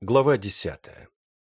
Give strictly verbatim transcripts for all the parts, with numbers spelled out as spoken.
Глава десятая.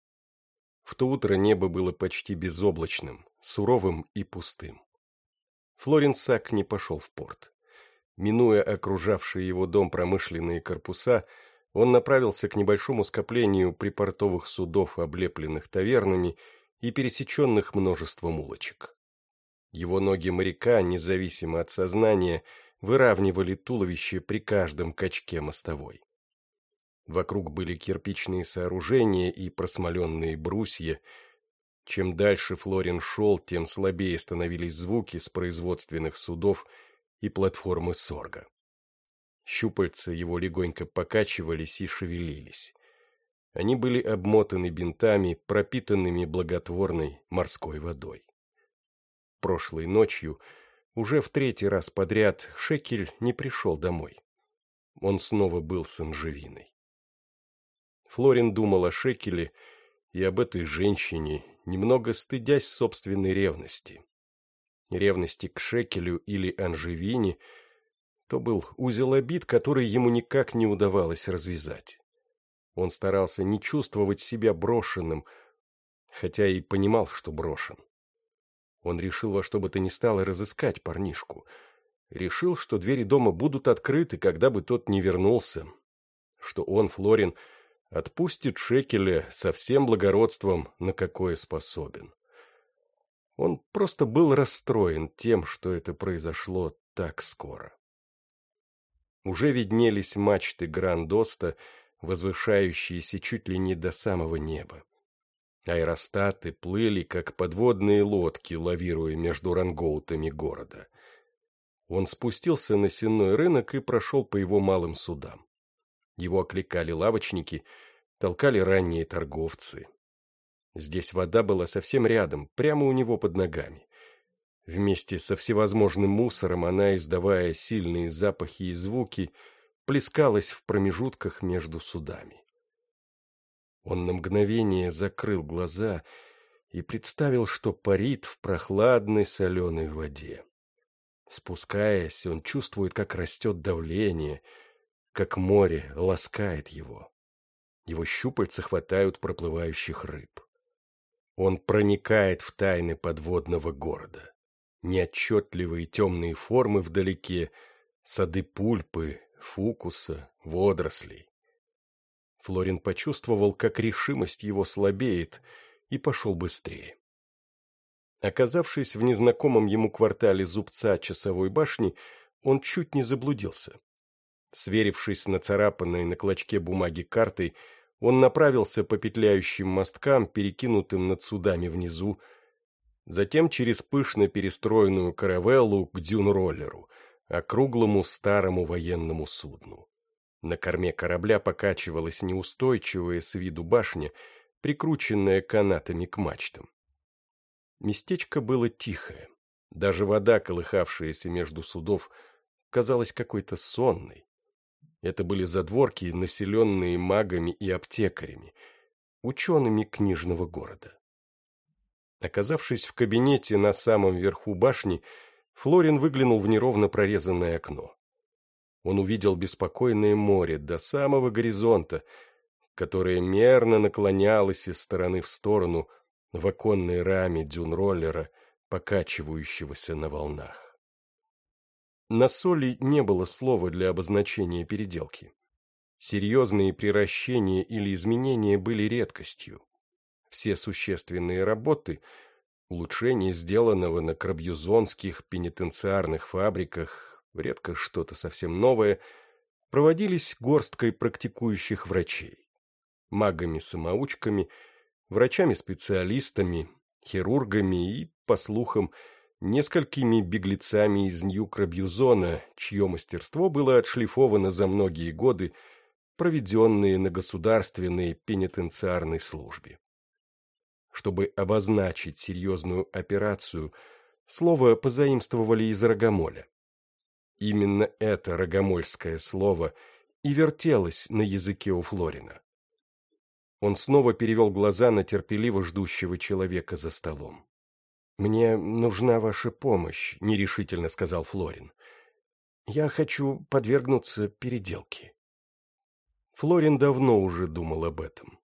В то утро небо было почти безоблачным, суровым и пустым. Флорин Сак не пошел в порт. Минуя окружавшие его дом промышленные корпуса, он направился к небольшому скоплению припортовых судов, облепленных тавернами и пересеченных множеством улочек. Его ноги моряка, независимо от сознания, выравнивали туловище при каждом качке мостовой. Вокруг были кирпичные сооружения и просмоленные брусья. Чем дальше Флорин шел, тем слабее становились звуки с производственных судов и платформы сорга. Щупальца его легонько покачивались и шевелились. Они были обмотаны бинтами, пропитанными благотворной морской водой. Прошлой ночью, уже в третий раз подряд, Шекель не пришел домой. Он снова был с Анжевиной. Флорин думал о Шекеле и об этой женщине, немного стыдясь собственной ревности. Ревности к Шекелю или Анжевине — то был узел обид, который ему никак не удавалось развязать. Он старался не чувствовать себя брошенным, хотя и понимал, что брошен. Он решил во что бы то ни стало разыскать парнишку. Решил, что двери дома будут открыты, когда бы тот не вернулся, что он, Флорин, отпустит Шекеля со всем благородством, на какое способен. Он просто был расстроен тем, что это произошло так скоро. Уже виднелись мачты Гранд-Оста, возвышающиеся чуть ли не до самого неба. Аэростаты плыли, как подводные лодки, лавируя между рангоутами города. Он спустился на сенной рынок и прошел по его малым судам. Его окликали лавочники, толкали ранние торговцы. Здесь вода была совсем рядом, прямо у него под ногами. Вместе со всевозможным мусором она, издавая сильные запахи и звуки, плескалась в промежутках между судами. Он на мгновение закрыл глаза и представил, что парит в прохладной соленой воде. Спускаясь, он чувствует, как растет давление, как море ласкает его. Его щупальца хватают проплывающих рыб. Он проникает в тайны подводного города. Неотчетливые темные формы вдалеке, сады пульпы, фукуса, водорослей. Флорин почувствовал, как решимость его слабеет, и пошел быстрее. Оказавшись в незнакомом ему квартале зубца часовой башни, он чуть не заблудился. Сверившись с нацарапанной на клочке бумаги картой, он направился по петляющим мосткам, перекинутым над судами внизу, затем через пышно перестроенную каравеллу к дюн-роллеру, округлому старому военному судну. На корме корабля покачивалась неустойчивая с виду башня, прикрученная канатами к мачтам. Местечко было тихое. Даже вода, колыхавшаяся между судов, казалась какой-то сонной. Это были задворки, населенные магами и аптекарями, учеными книжного города. Оказавшись в кабинете на самом верху башни, Флорин выглянул в неровно прорезанное окно. Он увидел беспокойное море до самого горизонта, которое мерно наклонялось из стороны в сторону в оконной раме дюн-роллера, покачивающегося на волнах. На соли не было слова для обозначения переделки. Серьезные приращения или изменения были редкостью. Все существенные работы, улучшения сделанного на крабьюзонских пенитенциарных фабриках, редко что-то совсем новое, проводились горсткой практикующих врачей, магами-самоучками, врачами-специалистами, хирургами и, по слухам, несколькими беглецами из Нью-Крабьюзона, чье мастерство было отшлифовано за многие годы, проведенные на государственной пенитенциарной службе. Чтобы обозначить серьезную операцию, слово позаимствовали из рогомоля. Именно это рогомольское слово и вертелось на языке у Флорина. Он снова перевел глаза на терпеливо ждущего человека за столом. «Мне нужна ваша помощь», — нерешительно сказал Флорин. «Я хочу подвергнуться переделке». Флорин давно уже думал об этом.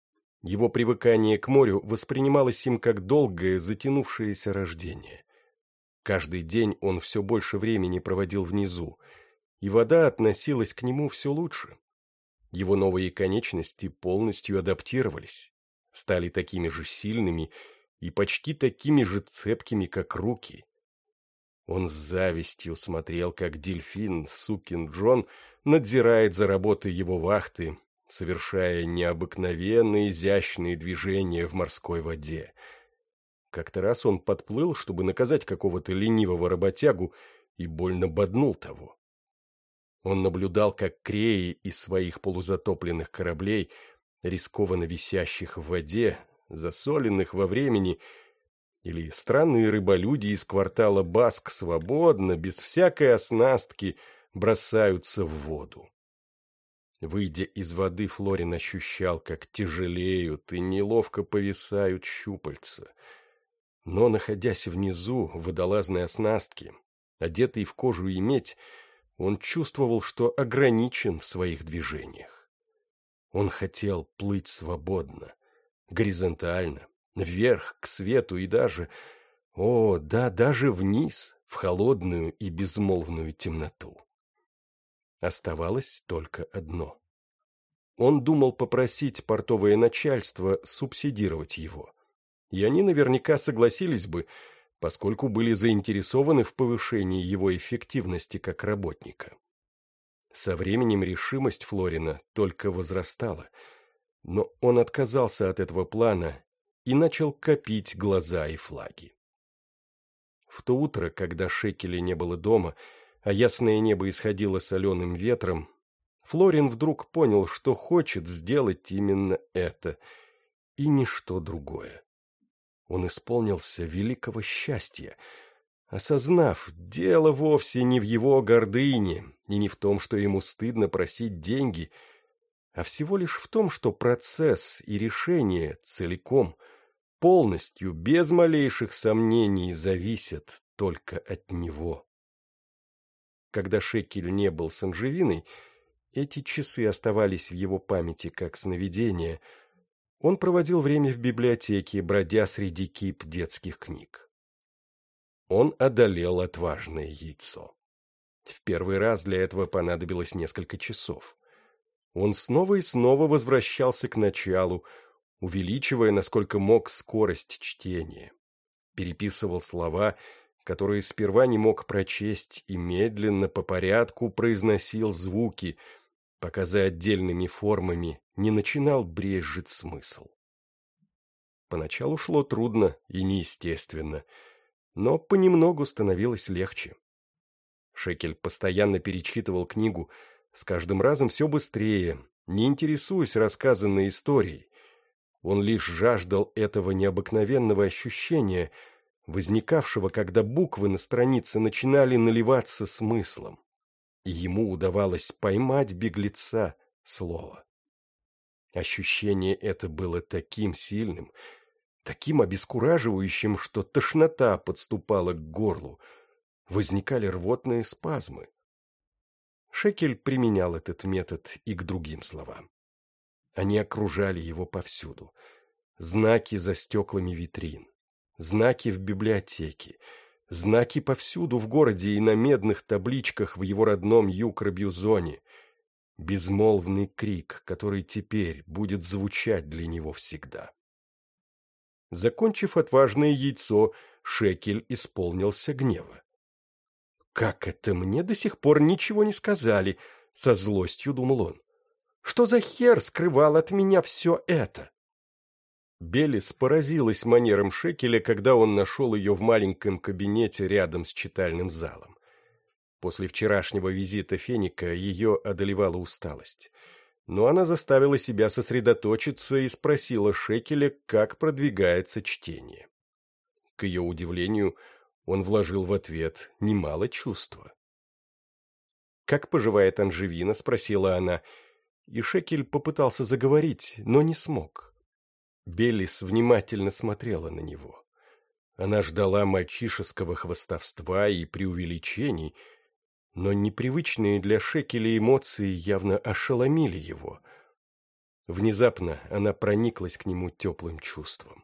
Его привыкание к морю воспринималось им как долгое, затянувшееся рождение. Каждый день он все больше времени проводил внизу, и вода относилась к нему все лучше. Его новые конечности полностью адаптировались, стали такими же сильными и почти такими же цепкими, как руки. Он с завистью смотрел, как дельфин, сукин Джон, надзирает за работой его вахты, совершая необыкновенно изящные движения в морской воде. Как-то раз он подплыл, чтобы наказать какого-то ленивого работягу, и больно боднул того. Он наблюдал, как креи из своих полузатопленных кораблей, рискованно висящих в воде, засоленных во времени, или странные рыболюди из квартала Баск свободно, без всякой оснастки, бросаются в воду. Выйдя из воды, Флорин ощущал, как тяжелеют и неловко повисают щупальца. Но, находясь внизу в водолазной оснастке, одетый в кожу и медь, он чувствовал, что ограничен в своих движениях. Он хотел плыть свободно, горизонтально, вверх, к свету и даже, о, да, даже вниз, в холодную и безмолвную темноту. Оставалось только одно. Он думал попросить портовое начальство субсидировать его, и они наверняка согласились бы, поскольку были заинтересованы в повышении его эффективности как работника. Со временем решимость Флорина только возрастала, но он отказался от этого плана и начал копить глаза и флаги. В то утро, когда Шекеля не было дома, а ясное небо исходило соленым ветром, Флорин вдруг понял, что хочет сделать именно это и ничто другое. Он исполнился великого счастья, осознав, дело вовсе не в его гордыне и не в том, что ему стыдно просить деньги, а всего лишь в том, что процесс и решение целиком, полностью, без малейших сомнений, зависят только от него. Когда Шекель не был с Анжевиной, эти часы оставались в его памяти как сновидение. Он проводил время в библиотеке, бродя среди кип детских книг. Он одолел отважное яйцо. В первый раз для этого понадобилось несколько часов. Он снова и снова возвращался к началу, увеличивая, насколько мог, скорость чтения. Переписывал слова, которые сперва не мог прочесть, и медленно по порядку произносил звуки, пока за отдельными формами не начинал брезжить смысл. Поначалу шло трудно и неестественно, но понемногу становилось легче. Шекель постоянно перечитывал книгу, с каждым разом все быстрее, не интересуясь рассказанной историей. Он лишь жаждал этого необыкновенного ощущения, возникавшего, когда буквы на странице начинали наливаться смыслом, и ему удавалось поймать беглеца слова. Ощущение это было таким сильным, таким обескураживающим, что тошнота подступала к горлу, возникали рвотные спазмы. Шекель применял этот метод и к другим словам. Они окружали его повсюду. Знаки за стеклами витрин, знаки в библиотеке, знаки повсюду в городе и на медных табличках в его родном Юкробюзоне. Безмолвный крик, который теперь будет звучать для него всегда. Закончив отважное яйцо, Шекель исполнился гнева. «Как это мне до сих пор ничего не сказали?» — со злостью думал он. «Что за хер скрывал от меня все это?» Белис поразилась манерам Шекеля, когда он нашел ее в маленьком кабинете рядом с читальным залом. После вчерашнего визита Феника ее одолевала усталость. Но она заставила себя сосредоточиться и спросила Шекеля, как продвигается чтение. К ее удивлению, он вложил в ответ немало чувства. «Как поживает Анжевина?» — спросила она, и Шекель попытался заговорить, но не смог. Белис внимательно смотрела на него. Она ждала мальчишеского хвастовства и преувеличений, но непривычные для Шекеля эмоции явно ошеломили его. Внезапно она прониклась к нему теплым чувством.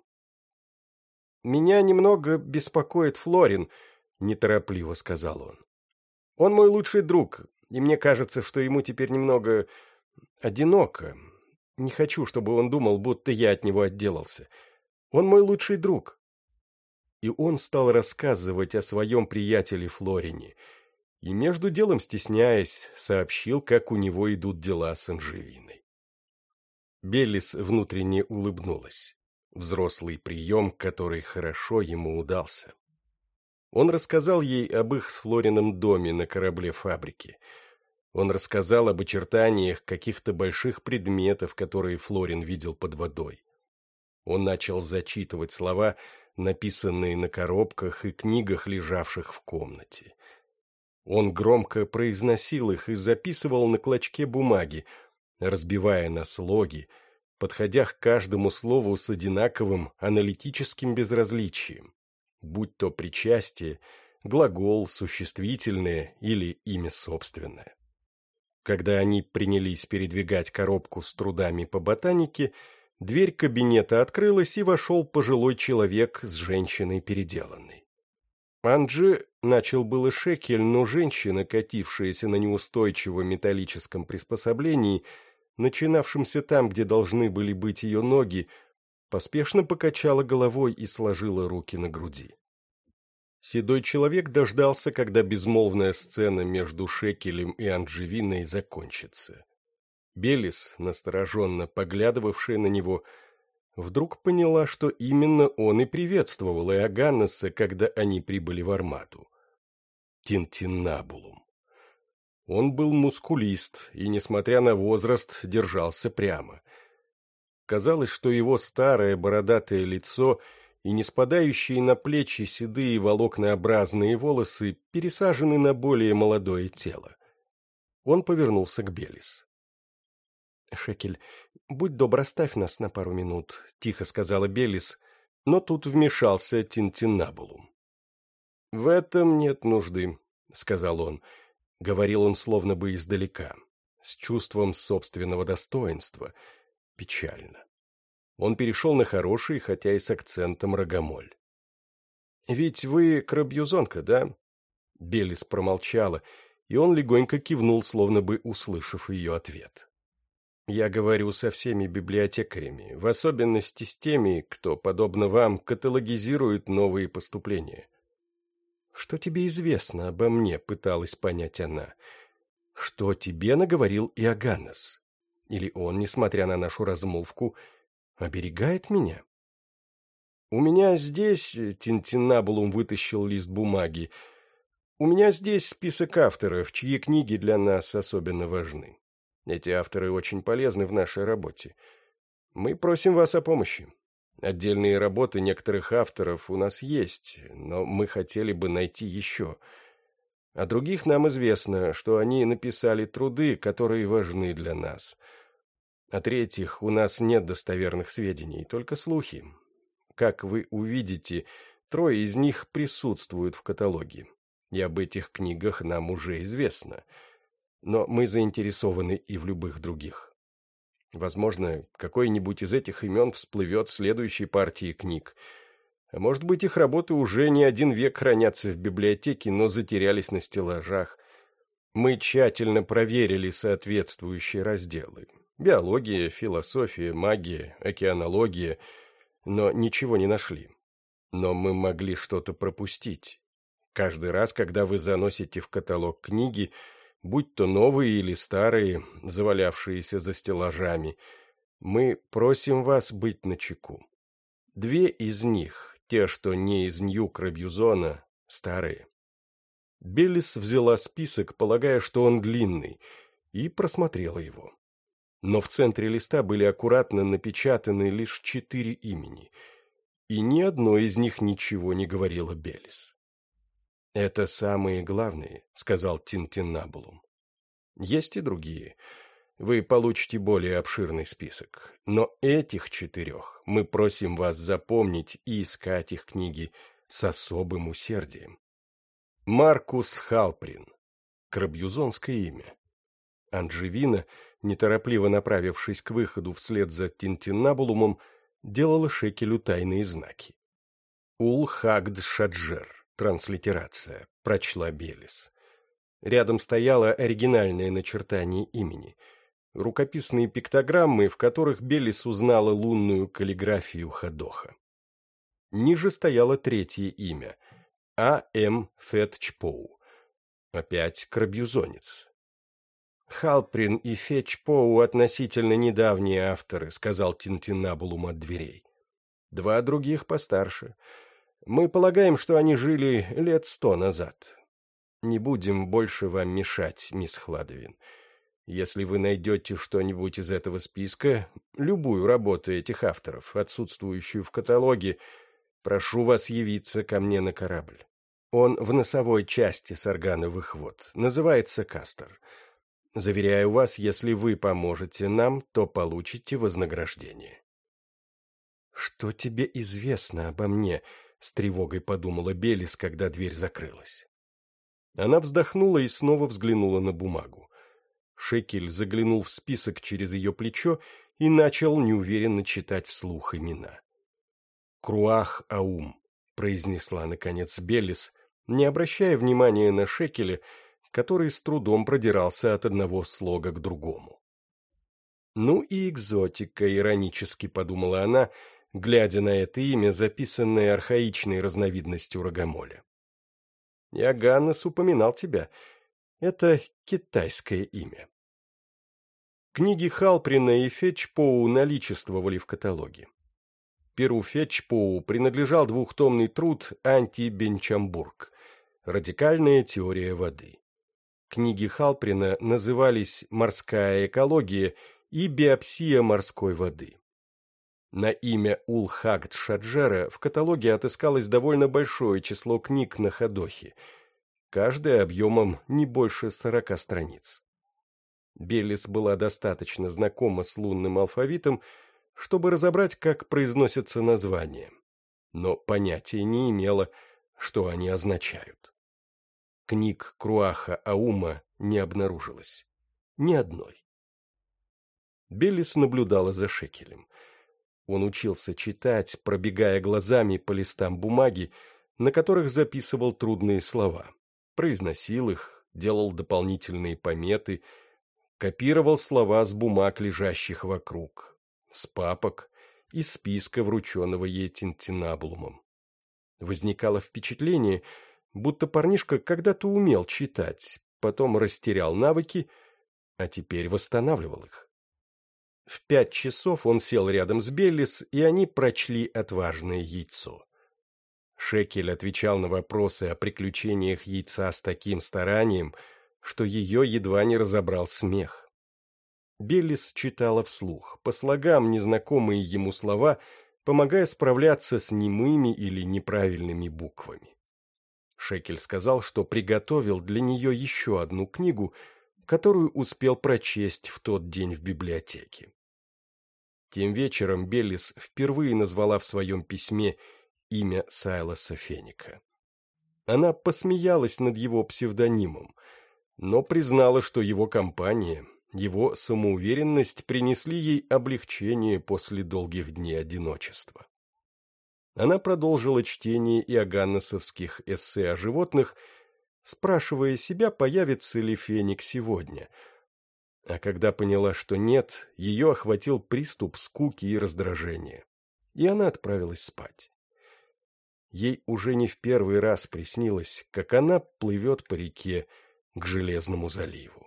«Меня немного беспокоит Флорин», — неторопливо сказал он. «Он мой лучший друг, и мне кажется, что ему теперь немного одиноко. Не хочу, чтобы он думал, будто я от него отделался. Он мой лучший друг». И он стал рассказывать о своем приятеле Флорине, и между делом, стесняясь, сообщил, как у него идут дела с Анжевиной. Беллис внутренне улыбнулась. Взрослый прием, который хорошо ему удался. Он рассказал ей об их с Флорином доме на корабле-фабрике. Он рассказал об очертаниях каких-то больших предметов, которые Флорин видел под водой. Он начал зачитывать слова, написанные на коробках и книгах, лежавших в комнате. Он громко произносил их и записывал на клочке бумаги, разбивая на слоги, подходя к каждому слову с одинаковым аналитическим безразличием, будь то причастие, глагол, существительное или имя собственное. Когда они принялись передвигать коробку с трудами по ботанике, дверь кабинета открылась, и вошел пожилой человек с женщиной переделанной. Анджи начал было Шекель, но женщина, катившаяся на неустойчивом металлическом приспособлении, начинавшемся там, где должны были быть ее ноги, поспешно покачала головой и сложила руки на груди. Седой человек дождался, когда безмолвная сцена между Шекелем и Анджевиной закончится. Беллис, настороженно поглядывавшая на него, вдруг поняла, что именно он и приветствовал Иоганнеса, когда они прибыли в Армаду. Тинтиннабулум. Он был мускулист и, несмотря на возраст, держался прямо. Казалось, что его старое бородатое лицо и неспадающие на плечи седые волокнообразные волосы пересажены на более молодое тело. Он повернулся к Беллис. «Шекель, будь добр, оставь нас на пару минут», — тихо сказала Беллис, но тут вмешался Тинтиннабулум. «В этом нет нужды», — сказал он. Говорил он словно бы издалека, с чувством собственного достоинства, печально. Он перешел на хороший, хотя и с акцентом рогомоль. «Ведь вы крабьюзонка, да?» Беллис промолчала, и он легонько кивнул, словно бы услышав ее ответ. «Я говорю со всеми библиотекарями, в особенности с теми, кто, подобно вам, каталогизирует новые поступления». «Что тебе известно обо мне?» — пыталась понять она. «Что тебе наговорил Иоганнес? Или он, несмотря на нашу размолвку, оберегает меня?» «У меня здесь...» — Тинтиннабулум вытащил лист бумаги. «У меня здесь список авторов, чьи книги для нас особенно важны. Эти авторы очень полезны в нашей работе. Мы просим вас о помощи. Отдельные работы некоторых авторов у нас есть, но мы хотели бы найти еще. О других нам известно, что они написали труды, которые важны для нас. О третьих у нас нет достоверных сведений, только слухи. Как вы увидите, трое из них присутствуют в каталоге, и об этих книгах нам уже известно. Но мы заинтересованы и в любых других. Возможно, какой-нибудь из этих имен всплывет в следующей партии книг. А может быть, их работы уже не один век хранятся в библиотеке, но затерялись на стеллажах. Мы тщательно проверили соответствующие разделы. Биология, философия, магия, океанология, но ничего не нашли. Но мы могли что-то пропустить. Каждый раз, когда вы заносите в каталог книги, будь то новые или старые, завалявшиеся за стеллажами, мы просим вас быть начеку. Две из них, те, что не из Нью-Крабьюзона, старые. Беллис взяла список, полагая, что он длинный, и просмотрела его. Но в центре листа были аккуратно напечатаны лишь четыре имени, и ни одно из них ничего не говорило Беллис. «Это самые главные», — сказал Тинтиннабулум. «Есть и другие. Вы получите более обширный список. Но этих четырех мы просим вас запомнить и искать их книги с особым усердием. Маркус Халприн. Крабьюзонское имя. Анджевина неторопливо направившись к выходу вслед за Тинтиннабулумом, делала Шекелю тайные знаки. «Ул-Хагд-Шаджер», транслитерация, прочла Белис. Рядом стояло оригинальное начертание имени, рукописные пиктограммы, в которых Белис узнала лунную каллиграфию Хадоха. Ниже стояло третье имя – А. М. Фетчпоу. Опять крабьюзонец. «Халприн и Фетчпоу относительно недавние авторы», — сказал Тинтиннабулум от дверей. «Два других постарше. Мы полагаем, что они жили лет сто назад. Не будем больше вам мешать, мисс Хладовин. Если вы найдете что-нибудь из этого списка, любую работу этих авторов, отсутствующую в каталоге, прошу вас явиться ко мне на корабль. Он в носовой части саргановых вод, называется Кастор. Заверяю вас, если вы поможете нам, то получите вознаграждение». «Что тебе известно обо мне?» — с тревогой подумала Белис, когда дверь закрылась. Она вздохнула и снова взглянула на бумагу. Шекель заглянул в список через ее плечо и начал неуверенно читать вслух имена. «Круах-Аум», — произнесла, наконец, Белис, не обращая внимания на Шекеля, который с трудом продирался от одного слога к другому. «Ну и экзотика», — иронически подумала она, глядя на это имя, записанное архаичной разновидностью рогомоля. «Иоганнес упоминал тебя. Это китайское имя». Книги Халприна и Фетчпоу наличествовали в каталоге. Перу Фетчпоу принадлежал двухтомный труд «Анти-Бенчамбург. Радикальная теория воды». Книги Халприна назывались «Морская экология» и «Биопсия морской воды». На имя Ул-Хагд-Шаджера в каталоге отыскалось довольно большое число книг на Хадохе, каждая объемом не больше сорока страниц. Белис была достаточно знакома с лунным алфавитом, чтобы разобрать, как произносятся названия, но понятия не имела, что они означают. Книг Круаха-Аума не обнаружилось. Ни одной. Белис наблюдала за Шекелем. Он учился читать, пробегая глазами по листам бумаги, на которых записывал трудные слова, произносил их, делал дополнительные пометы, копировал слова с бумаг, лежащих вокруг, с папок, из списка, врученного ей Тинтиннабулумом. Возникало впечатление, будто парнишка когда-то умел читать, потом растерял навыки, а теперь восстанавливал их. В пять часов он сел рядом с Беллис, и они прочли отважное яйцо. Шекель отвечал на вопросы о приключениях яйца с таким старанием, что ее едва не разобрал смех. Беллис читала вслух, по слогам незнакомые ему слова, помогая справляться с немыми или неправильными буквами. Шекель сказал, что приготовил для нее еще одну книгу, которую успел прочесть в тот день в библиотеке. Тем вечером Беллис впервые назвала в своем письме имя Сайлоса Феника. Она посмеялась над его псевдонимом, но признала, что его компания, его самоуверенность принесли ей облегчение после долгих дней одиночества. Она продолжила чтение иоганнесовских эссе о животных, спрашивая себя, появится ли Феник сегодня. А когда поняла, что нет, ее охватил приступ скуки и раздражения, и она отправилась спать. Ей уже не в первый раз приснилось, как она плывет по реке к Железному заливу.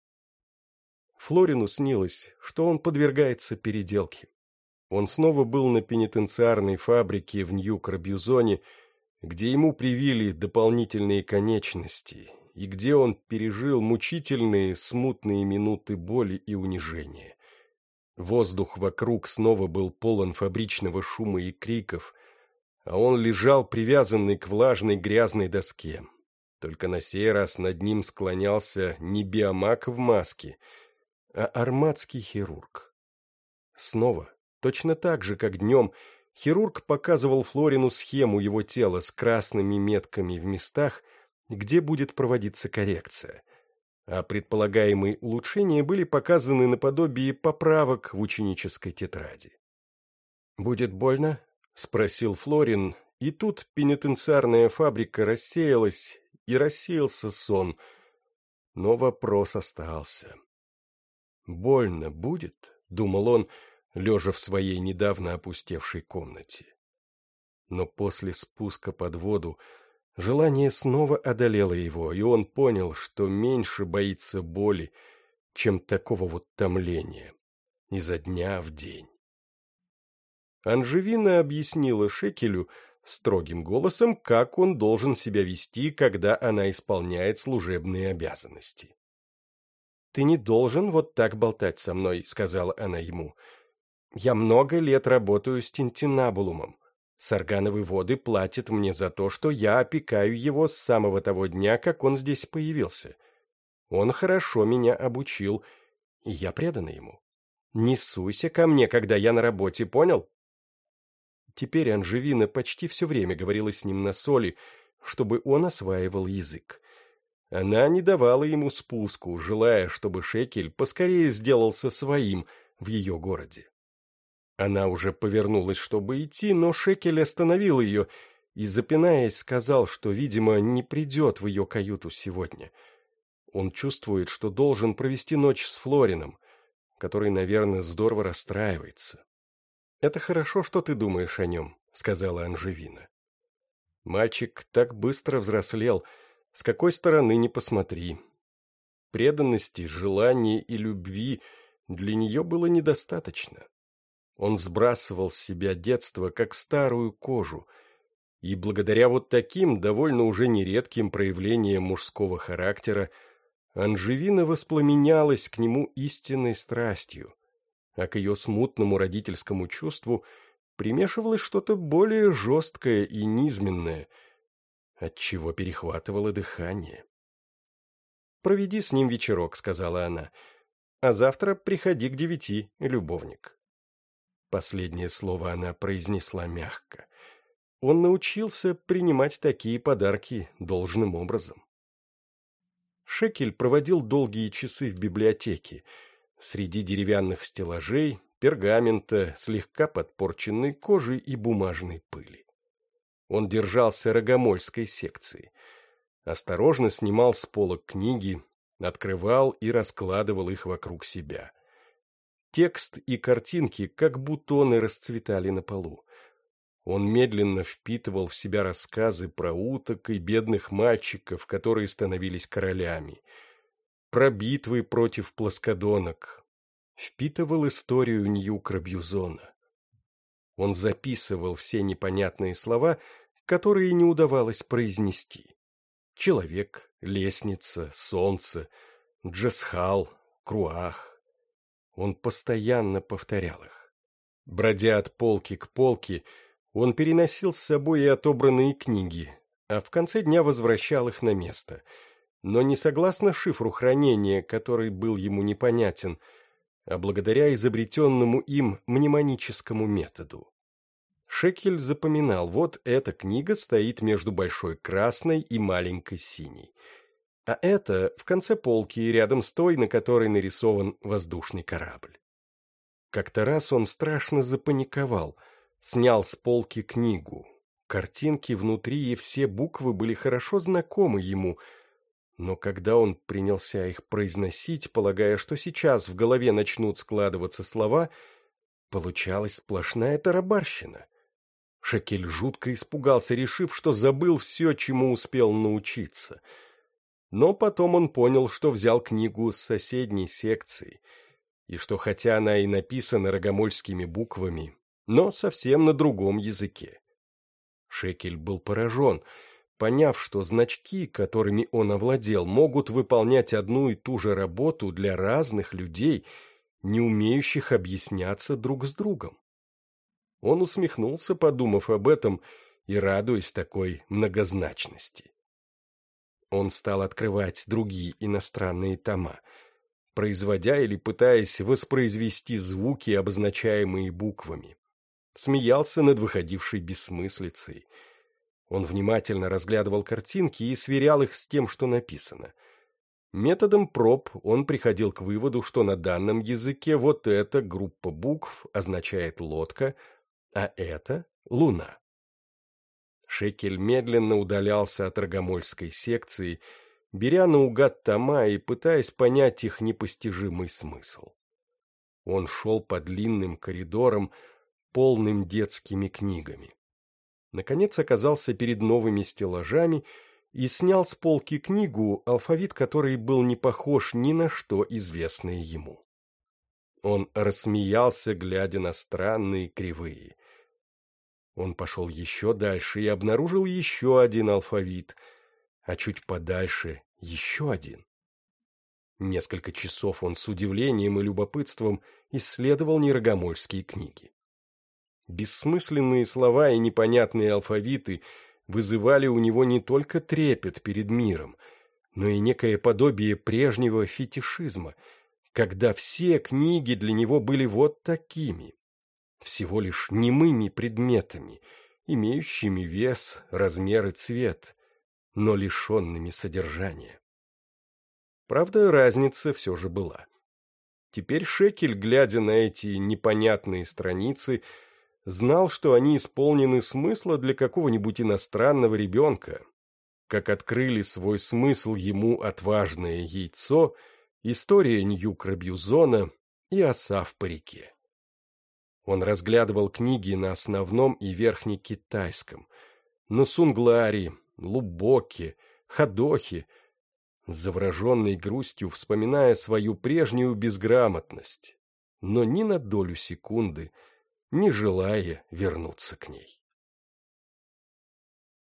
Флорину снилось, что он подвергается переделке. Он снова был на пенитенциарной фабрике в Нью-Крабьюзоне, где ему привили дополнительные конечности, и где он пережил мучительные, смутные минуты боли и унижения. Воздух вокруг снова был полон фабричного шума и криков, а он лежал привязанный к влажной грязной доске. Только на сей раз над ним склонялся не биомаг в маске, а арматский хирург. Снова, точно так же, как днем, хирург показывал Флорину схему его тела с красными метками в местах, где будет проводиться коррекция. а предполагаемые улучшения были показаны наподобие поправок в ученической тетради. «Будет больно?» — спросил Флорин, и тут пенитенциарная фабрика рассеялась, и рассеялся сон, но вопрос остался. «Больно будет?» — думал он, лежа в своей недавно опустевшей комнате. Но после спуска под воду желание снова одолело его, и он понял, что меньше боится боли, чем такого вот томления, изо дня в день. Анжевина объяснила Шекелю строгим голосом, как он должен себя вести, когда она исполняет служебные обязанности. «Ты не должен вот так болтать со мной», — сказала она ему. «Я много лет работаю с тинтинабулумом. Саргановы воды платят мне за то, что я опекаю его с самого того дня, как он здесь появился. Он хорошо меня обучил, и я предана ему. Не суйся ко мне, когда я на работе, понял?» Теперь Анжевина почти все время говорила с ним на соли, чтобы он осваивал язык. Она не давала ему спуску, желая, чтобы Шекель поскорее сделался своим в ее городе. Она уже повернулась, чтобы идти, но Шекель остановил ее и, запинаясь, сказал, что, видимо, не придет в ее каюту сегодня. Он чувствует, что должен провести ночь с Флорином, который, наверное, здорово расстраивается. «Это хорошо, что ты думаешь о нем», — сказала Анжевина. Мальчик так быстро взрослел, с какой стороны ни посмотри. Преданности, желания и любви для нее было недостаточно. Он сбрасывал с себя детство, как старую кожу, и благодаря вот таким, довольно уже нередким проявлениям мужского характера, Анжевина воспламенялась к нему истинной страстью, а к ее смутному родительскому чувству примешивалось что-то более жесткое и низменное, отчего перехватывало дыхание. «Проведи с ним вечерок», — сказала она, — «а завтра приходи к девяти, любовник». Последнее слово она произнесла мягко. Он научился принимать такие подарки должным образом. Шекель проводил долгие часы в библиотеке, среди деревянных стеллажей, пергамента, слегка подпорченной кожи и бумажной пыли. Он держался рогомольской секции. Осторожно снимал с полок книги, открывал и раскладывал их вокруг себя. Текст и картинки как бутоны расцветали на полу. Он медленно впитывал в себя рассказы про уток и бедных мальчиков, которые становились королями, про битвы против плоскодонок, впитывал историю Нью-Крабьюзона. Он записывал все непонятные слова, которые не удавалось произнести. Человек, лестница, солнце, Джесхал, Круах. Он постоянно повторял их. Бродя от полки к полке, он переносил с собой и отобранные книги, а в конце дня возвращал их на место, но не согласно шифру хранения, который был ему непонятен, а благодаря изобретенному им мнемоническому методу. Шекель запоминал, вот эта книга стоит между большой красной и маленькой синей, а это в конце полки рядом с той, на которой нарисован воздушный корабль. Как-то раз он страшно запаниковал, снял с полки книгу. Картинки внутри и все буквы были хорошо знакомы ему, но когда он принялся их произносить, полагая, что сейчас в голове начнут складываться слова, получалась сплошная тарабарщина. Шекель жутко испугался, решив, что забыл все, чему успел научиться. Но потом он понял, что взял книгу с соседней секции, и что хотя она и написана рогомольскими буквами, но совсем на другом языке. Шекель был поражен, поняв, что значки, которыми он овладел, могут выполнять одну и ту же работу для разных людей, не умеющих объясняться друг с другом. Он усмехнулся, подумав об этом и радуясь такой многозначности. Он стал открывать другие иностранные тома, производя или пытаясь воспроизвести звуки, обозначаемые буквами. Смеялся над выходившей бессмыслицей. Он внимательно разглядывал картинки и сверял их с тем, что написано. Методом проб он приходил к выводу, что на данном языке вот эта группа букв означает лодка, а это — луна. Шекель медленно удалялся от Рогомольской секции, беря наугад тома и пытаясь понять их непостижимый смысл. Он шел по длинным коридорам, полным детскими книгами. Наконец оказался перед новыми стеллажами и снял с полки книгу, алфавит которой был не похож ни на что известное ему. Он рассмеялся, глядя на странные кривые. Он пошел еще дальше и обнаружил еще один алфавит, а чуть подальше еще один. Несколько часов он с удивлением и любопытством исследовал нерогомольские книги. Бессмысленные слова и непонятные алфавиты вызывали у него не только трепет перед миром, но и некое подобие прежнего фетишизма, когда все книги для него были вот такими, всего лишь немыми предметами, имеющими вес, размер и цвет, но лишенными содержания. Правда, разница все же была. Теперь Шекель, глядя на эти непонятные страницы, знал, что они исполнены смысла для какого-нибудь иностранного ребенка, как открыли свой смысл ему отважное яйцо, история Ньюкра Бьюзона и оса в парике. Он разглядывал книги на основном и верхнекитайском, на сунглари, лубоке, ходохе, с завраженной грустью вспоминая свою прежнюю безграмотность, но ни на долю секунды не желая вернуться к ней.